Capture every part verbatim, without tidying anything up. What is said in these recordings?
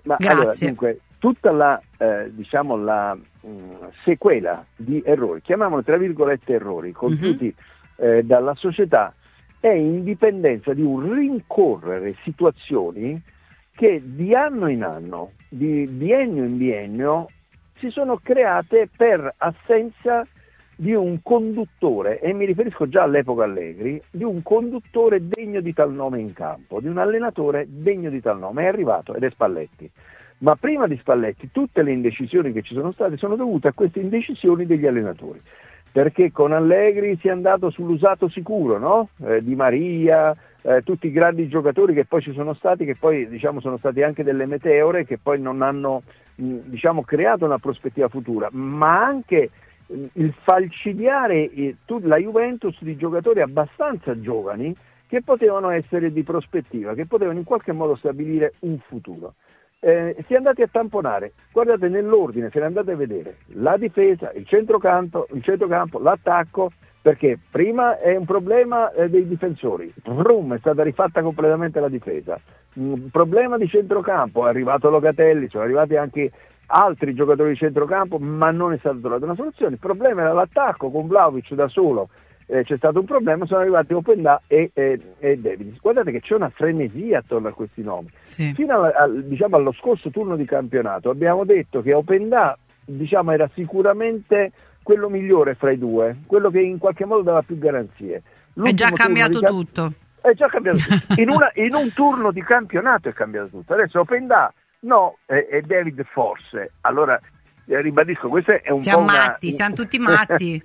Ma Grazie. allora, dunque, tutta la, eh, diciamo, la mh, sequela di errori, chiamiamolo tra virgolette errori, compiuti mm-hmm. eh, dalla società, è in dipendenza di un rincorrere situazioni che di anno in anno, di biennio in biennio, si sono create per assenza di un conduttore, e mi riferisco già all'epoca Allegri, di un conduttore degno di tal nome in campo, di un allenatore degno di tal nome. È arrivato ed è Spalletti. Ma prima di Spalletti tutte le indecisioni che ci sono state sono dovute a queste indecisioni degli allenatori, perché con Allegri si è andato sull'usato sicuro, no? Eh, Di Maria, eh, tutti i grandi giocatori che poi ci sono stati, che poi diciamo sono stati anche delle meteore, che poi non hanno mh, diciamo creato una prospettiva futura, ma anche mh, il falcidiare eh, tu, la Juventus di giocatori abbastanza giovani che potevano essere di prospettiva, che potevano in qualche modo stabilire un futuro. Eh, si è andati a tamponare, guardate nell'ordine, se ne andate a vedere la difesa, il centrocampo, il centrocampo, l'attacco, perché prima è un problema eh, dei difensori, Brum, è stata rifatta completamente la difesa, un problema di centrocampo, è arrivato Locatelli, sono arrivati anche altri giocatori di centrocampo, ma non è stata trovata una soluzione. Il problema era l'attacco con Vlahovic da solo. Eh, c'è stato un problema, sono arrivati Openda e, e, e Davies. Guardate che c'è una frenesia attorno a questi nomi. Sì. Fino a, a, diciamo, allo scorso turno di campionato abbiamo detto che Openda diciamo, era sicuramente quello migliore fra i due, quello che in qualche modo dava più garanzie. L'ultimo è già cambiato camp- tutto. È già cambiato tutto. In, una, in un turno di campionato è cambiato tutto. Adesso Openda no, e, e David forse. Allora, eh, ribadisco, questo è un siamo po' una... matti, siamo tutti matti.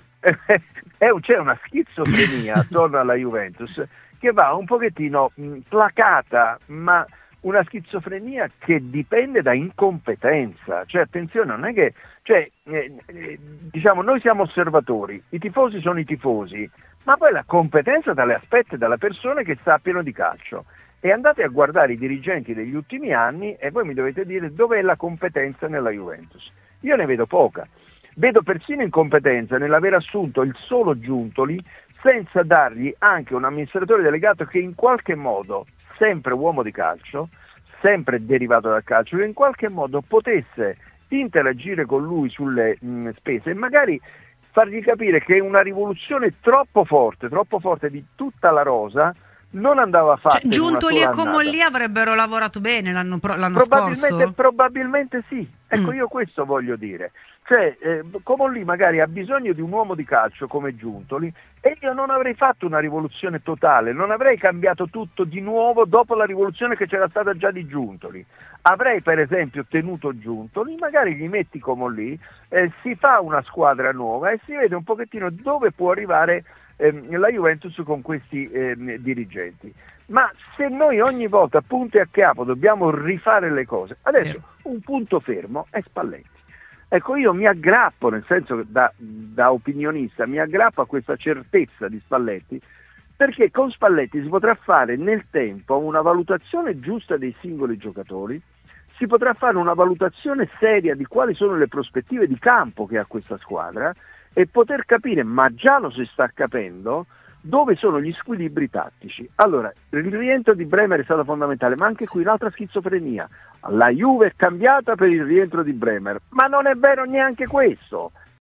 C'è una schizofrenia attorno alla Juventus che va un pochettino mh, placata, ma una schizofrenia che dipende da incompetenza. Cioè, attenzione, non è che, cioè, eh, eh, diciamo, noi siamo osservatori, i tifosi sono i tifosi, ma poi la competenza dalle aspetta dalla persona che sappiano di calcio. E andate a guardare i dirigenti degli ultimi anni e voi mi dovete dire dov'è la competenza nella Juventus. Io ne vedo poca. Vedo persino incompetenza nell'aver assunto il solo Giuntoli senza dargli anche un amministratore delegato che in qualche modo, sempre uomo di calcio, sempre derivato dal calcio, che in qualche modo potesse interagire con lui sulle mh, spese e magari fargli capire che una rivoluzione troppo forte, troppo forte di tutta la rosa non andava fatta. Cioè, Giuntoli e Comolli avrebbero lavorato bene l'anno, pro- l'anno probabilmente, scorso? Probabilmente sì, ecco mm. io questo voglio dire. Cioè, eh, Comolli magari ha bisogno di un uomo di calcio come Giuntoli e io non avrei fatto una rivoluzione totale, non avrei cambiato tutto di nuovo dopo la rivoluzione che c'era stata già di Giuntoli. Avrei per esempio tenuto Giuntoli, magari gli metti Comolli, eh, si fa una squadra nuova e si vede un pochettino dove può arrivare ehm, la Juventus con questi ehm, dirigenti. Ma se noi ogni volta a punto e a capo dobbiamo rifare le cose, adesso un punto fermo è Spalletti. Ecco, io mi aggrappo, nel senso che da, da opinionista, mi aggrappo a questa certezza di Spalletti, perché con Spalletti si potrà fare nel tempo una valutazione giusta dei singoli giocatori, si potrà fare una valutazione seria di quali sono le prospettive di campo che ha questa squadra e poter capire, ma già lo si sta capendo, dove sono gli squilibri tattici. Allora, il rientro di Bremer è stato fondamentale, ma anche qui un'altra schizofrenia. La Juve è cambiata per il rientro di Bremer, ma non è vero neanche questo.